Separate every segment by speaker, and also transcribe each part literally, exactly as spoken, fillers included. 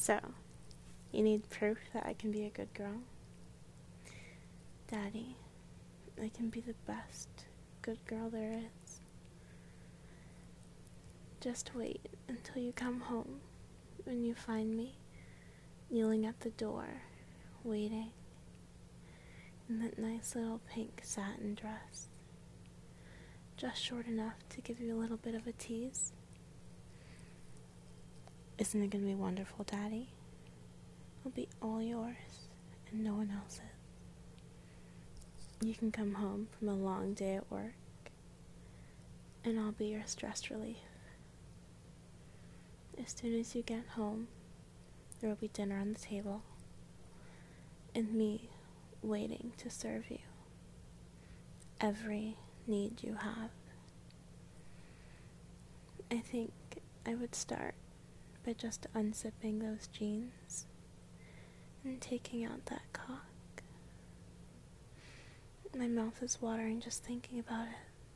Speaker 1: So, you need proof that I can be a good girl? Daddy, I can be the best good girl there is. Just wait until you come home, when you find me kneeling at the door, waiting, in that nice little pink satin dress, just short enough to give you a little bit of a tease. Isn't it going to be wonderful, Daddy? I'll be all yours and no one else's. You can come home from a long day at work, and I'll be your stress relief. As soon as you get home, there will be dinner on the table, and me waiting to serve you every need you have. I think I would start by just unzipping those jeans and taking out that cock. My mouth is watering just thinking about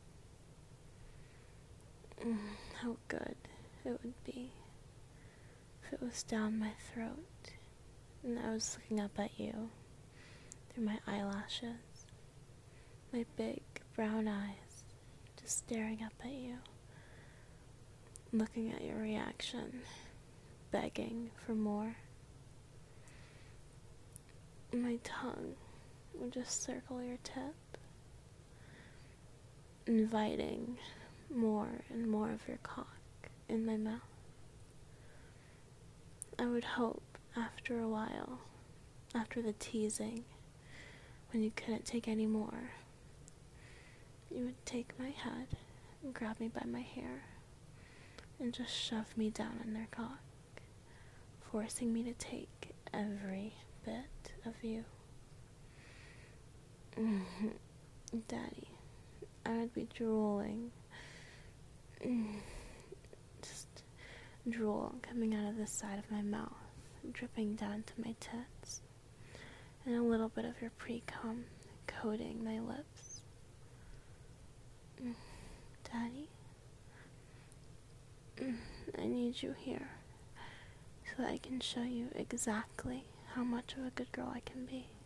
Speaker 1: it. Mm, how good it would be if it was down my throat and I was looking up at you through my eyelashes, my big brown eyes just staring up at you, looking at your reaction, begging for more. My tongue would just circle your tip, inviting more and more of your cock in my mouth. I would hope after a while, after the teasing, when you couldn't take any more, you would take my head and grab me by my hair and just shove me down in their cock, forcing me to take every bit of you. Daddy, I would be drooling, just drool coming out of the side of my mouth, dripping down to my tits, and a little bit of your pre-cum coating my lips. Daddy, I need you here so that I can show you exactly how much of a good girl I can be.